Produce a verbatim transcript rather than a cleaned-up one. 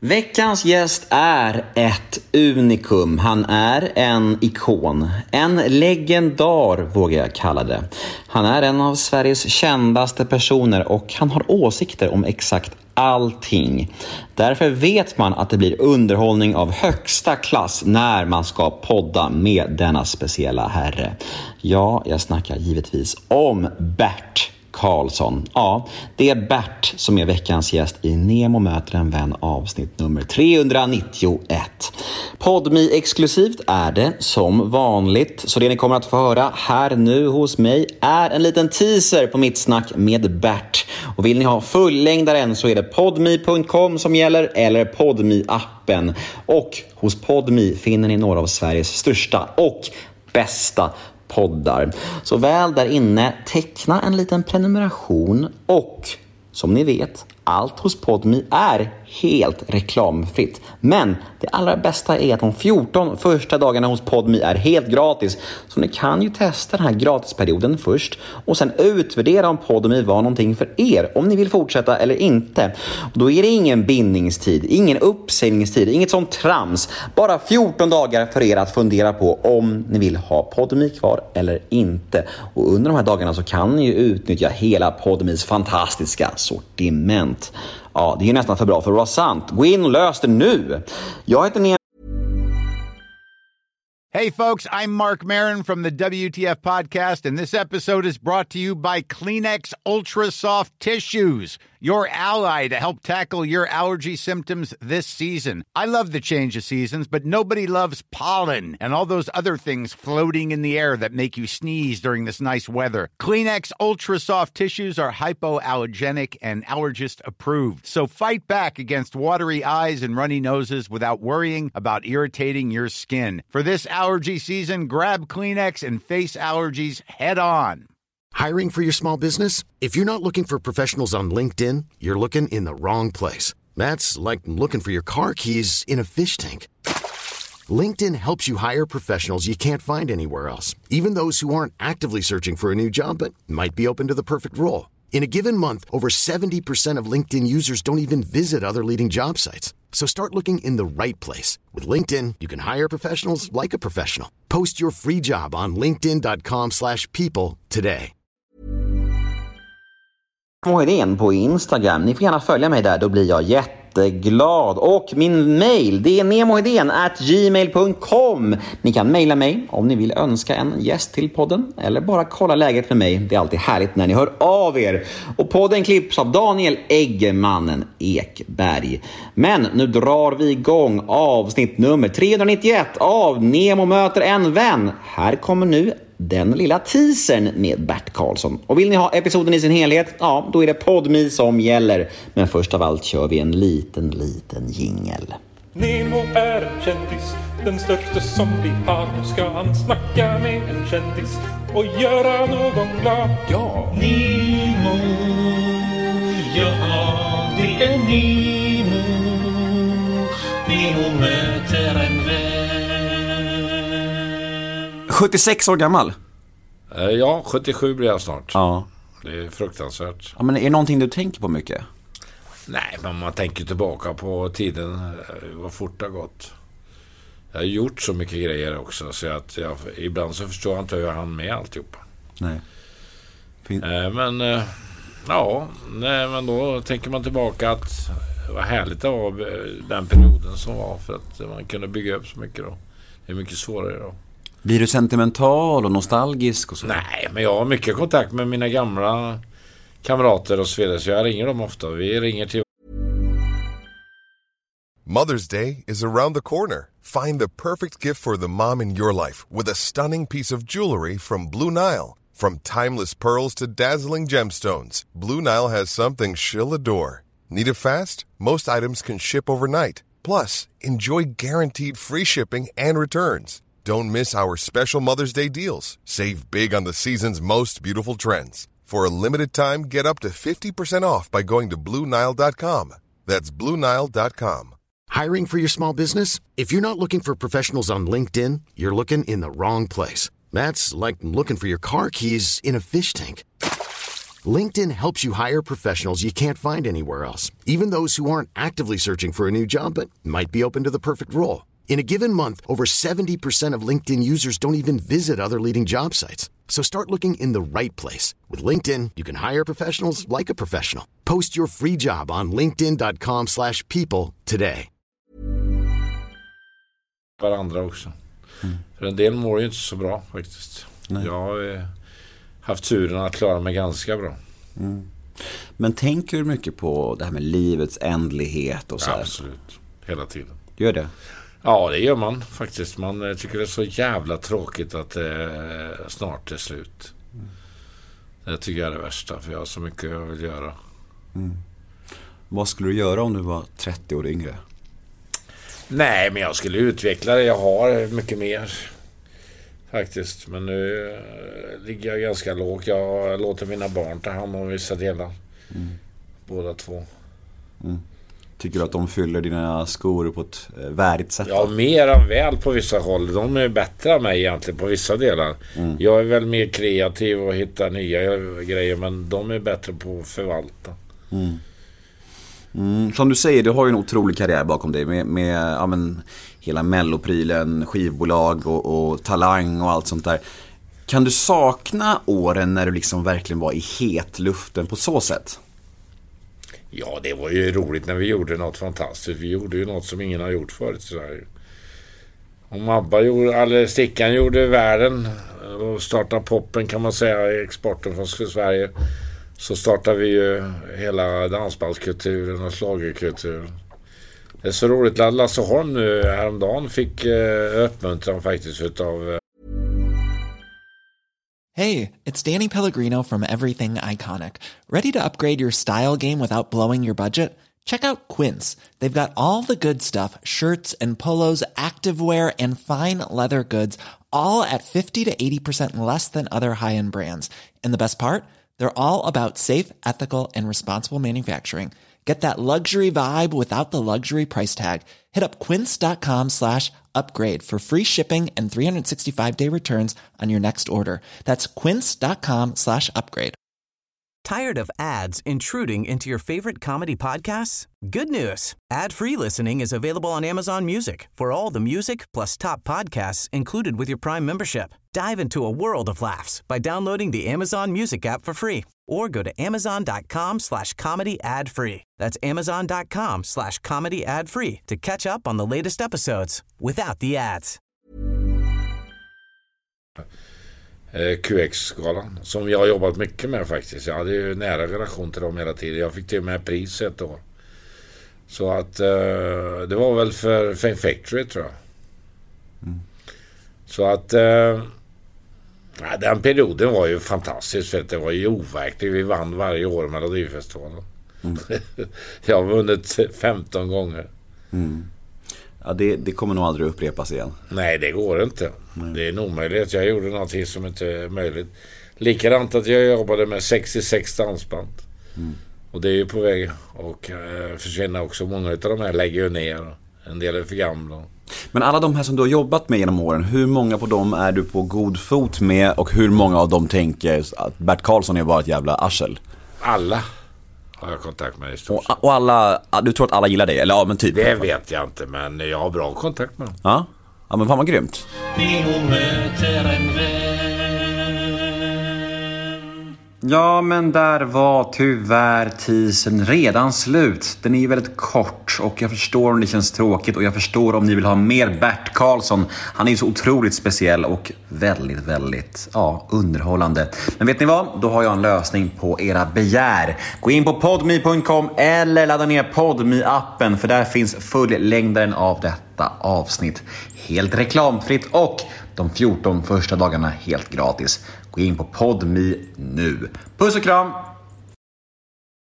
Veckans gäst är ett unikum. Han är en ikon. En legendar vågar jag kalla det. Han är en av Sveriges kändaste personer och han har åsikter om exakt allting. Därför vet man att det blir underhållning av högsta klass när man ska podda med denna speciella herre. Ja, jag snackar givetvis om Bert Karlsson. Ja, det är Bert som är veckans gäst i Nemo möter en vän avsnitt nummer trehundranittioett. Podmi exklusivt är det som vanligt, så det ni kommer att få höra här nu hos mig är en liten teaser på mitt snack med Bert. Och vill ni ha fullängdaren så är det podmi punkt com som gäller eller Podmi-appen. Och hos Podmi finner ni några av Sveriges största och bästa poddar. Så väl där inne, teckna en liten prenumeration och som ni vet, allt hos Podmi är helt reklamfritt. Men det allra bästa är att de fjorton första dagarna hos Podmi är helt gratis. Så ni kan ju testa den här gratisperioden först och sen utvärdera om Podmi var någonting för er. Om ni vill fortsätta eller inte. Och då är det ingen bindningstid, ingen uppsägningstid, inget sånt trams. Bara fjorton dagar för er att fundera på om ni vill ha Podmi kvar eller inte. Och under de här dagarna så kan ni ju utnyttja hela Podmis fantastiska sortiment. Ja, det är nästan för bra för att vara sant. Gå in och lös det nu. Jag heter Nemo. Hey folks, I'm Mark Maron from the W T F podcast, and this episode is brought to you by Kleenex Ultra Soft Tissues, your ally to help tackle your allergy symptoms this season. I love the change of seasons, but nobody loves pollen and all those other things floating in the air that make you sneeze during this nice weather. Kleenex Ultra Soft Tissues are hypoallergenic and allergist approved, so fight back against watery eyes and runny noses without worrying about irritating your skin. For this allergy season, grab Kleenex and face allergies head on. Hiring for your small business? If you're not looking for professionals on LinkedIn, you're looking in the wrong place. That's like looking for your car keys in a fish tank. LinkedIn helps you hire professionals you can't find anywhere else, even those who aren't actively searching for a new job but might be open to the perfect role. In a given month, over seventy percent of LinkedIn users don't even visit other leading job sites. So start looking in the right place. With LinkedIn, you can hire professionals like a professional. Post your free job on linkedin dot com slash people today. Nemo på Instagram. Ni får gärna följa mig där, då blir jag jätteglad. Och min mail, det är nemohedén at gmail punkt com. Ni kan mejla mig om ni vill önska en gäst till podden eller bara kolla läget med mig. Det är alltid härligt när ni hör av er. Och podden klipps av Daniel Eggemannen Ekberg. Men nu drar vi igång avsnitt nummer trehundranittioett av Nemo möter en vän. Här kommer nu den lilla teasern med Bert Karlsson. Och vill ni ha episoden i sin helhet, ja, då är det Podmi som gäller. Men först av allt kör vi en liten, liten jingel. Nemo är en kändis, den största som vi har. Nu ska han snacka med en kändis och göra någon glad. Ja, Nemo, ja, det är Nemo. Nemo möter en vän. sjuttiosex år gammal. Ja, sjuttiosju blir jag snart. Ja. Det är fruktansvärt. Ja, men är det någonting du tänker på mycket? Nej, men man tänker tillbaka på tiden, vad fort det har gått. Jag har gjort så mycket grejer också, så att jag, ibland så förstår jag inte hur jag hann med alltihopa. Nej. Fin- eh, men eh, ja, nej, men då tänker man tillbaka att vad härligt det var den perioden som var, för att man kunde bygga upp så mycket då. Det är mycket svårare då. Blir du sentimental och nostalgisk och så? Nej, men jag har mycket kontakt med mina gamla kamrater och så vidare, så jag ringer dem ofta. Vi ringer till... Mother's Day is around the corner. Find the perfect gift for the mom in your life with a stunning piece of jewelry from Blue Nile. From timeless pearls to dazzling gemstones, Blue Nile has something she'll adore. Need it fast? Most items can ship overnight. Plus, enjoy guaranteed free shipping and returns. Don't miss our special Mother's Day deals. Save big on the season's most beautiful trends. For a limited time, get up to fifty percent off by going to blue nile dot com. That's blue nile dot com. Hiring for your small business? If you're not looking for professionals on LinkedIn, you're looking in the wrong place. That's like looking for your car keys in a fish tank. LinkedIn helps you hire professionals you can't find anywhere else, even those who aren't actively searching for a new job but might be open to the perfect role. In a given month, over seventy percent of LinkedIn users don't even visit other leading job sites. So start looking in the right place. With LinkedIn, you can hire professionals like a professional. Post your free job on linkedin dot com slash people today. Varandra också. Mm. För en del mår ju inte så bra faktiskt. Nej. Jag har eh, haft turen att klara mig ganska bra. Mm. Men tänker du mycket på det här med livets ändlighet och så? Ja, här? absolut. Hela tiden. Gör det? Ja, det gör man faktiskt. Man tycker det är så jävla tråkigt att det eh, snart är slut. Mm. Det tycker jag är det värsta, för jag har så mycket jag vill göra. Mm. Vad skulle du göra om du var trettio år yngre? Nej, men jag skulle utveckla det. Jag har mycket mer faktiskt. Men nu äh, ligger jag ganska lågt. Jag låter mina barn ta hand om vissa delar. Mm. Båda två. Mm. Tycker du att de fyller dina skor på ett eh, värdigt sätt? Ja, mer än väl på vissa håll. De är bättre än mig egentligen på vissa delar. Mm. Jag är väl mer kreativ och hittar nya grejer, men de är bättre på att förvalta. Mm. Mm, som du säger, du har ju en otrolig karriär bakom dig med, med ja, men, hela melloprylen, skivbolag och, och talang och allt sånt där. Kan du sakna åren när du liksom verkligen var i het luften på så sätt? Ja, det var ju roligt när vi gjorde något fantastiskt. Vi gjorde ju något som ingen har gjort förut i Sverige. Om Abba gjorde, eller Stickan gjorde världen och startade poppen, kan man säga, exporten från Sverige, så startar vi ju hela dansbandskulturen och schlagerkulturen. Det är så roligt att Lasse Holm nu häromdagen fick eh, uppmuntran faktiskt utav... Eh... Hey, it's Danny Pellegrino from Everything Iconic. Ready to upgrade your style game without blowing your budget? Check out Quince. They've got all the good stuff, shirts and polos, activewear and fine leather goods, all at fifty to eighty percent less than other high-end brands. And the best part? They're all about safe, ethical, and responsible manufacturing. Get that luxury vibe without the luxury price tag. Hit up quince.com slash upgrade for free shipping and three sixty-five day returns on your next order. That's quince.com slash upgrade. Tired of ads intruding into your favorite comedy podcasts? Good news. Ad-free listening is available on Amazon Music for all the music plus top podcasts included with your Prime membership. Dive into a world of laughs by downloading the Amazon Music app for free or go to amazon.com slash comedy ad free. That's amazon.com slash comedy ad free to catch up on the latest episodes without the ads. Q X-skalan som jag har jobbat mycket med faktiskt. Jag hade ju nära relation till dem hela tiden. Jag fick till med pris ett år. Så att uh, det var väl för Fame Factory, tror jag. Mm. Så att uh, ja, den perioden var ju fantastisk, för att det var ju overkligt. Vi vann varje år med Melodifestivalen. Mm. Jag har vunnit femton gånger. Mm. Ja, det, det kommer nog aldrig upprepas igen. Nej, det går inte. Mm. Det är en omöjlighet. Jag gjorde någonting som inte är möjligt. Likadant att jag jobbade med sextiosex dansband. Mm. Och det är ju på väg och äh, försvinna också. Många av de här lägger ju ner. En del är för gamla. Men alla de här som du har jobbat med genom åren, hur många på dem är du på god fot med? Och hur många av dem tänker att Bert Karlsson är bara ett jävla arsel? Alla har jag kontakt med i stort sett. Och, och alla, du tror att alla gillar dig? Eller ja, men typ. Det vet jag inte, men jag har bra kontakt med dem. Ja, ja, men fan vad grymt. Ja, men där var tyvärr tisen redan slut. Den är ju väldigt kort och jag förstår om det känns tråkigt och jag förstår om ni vill ha mer Bert Karlsson. Han är ju så otroligt speciell och väldigt, väldigt ja, underhållande. Men vet ni vad? Då har jag en lösning på era begär. Gå in på podme punkt com eller ladda ner Podme-appen, för där finns fullängdaren av detta avsnitt helt reklamfritt och de fjorton första dagarna helt gratis. Gå in på Podme nu. Puss och kram!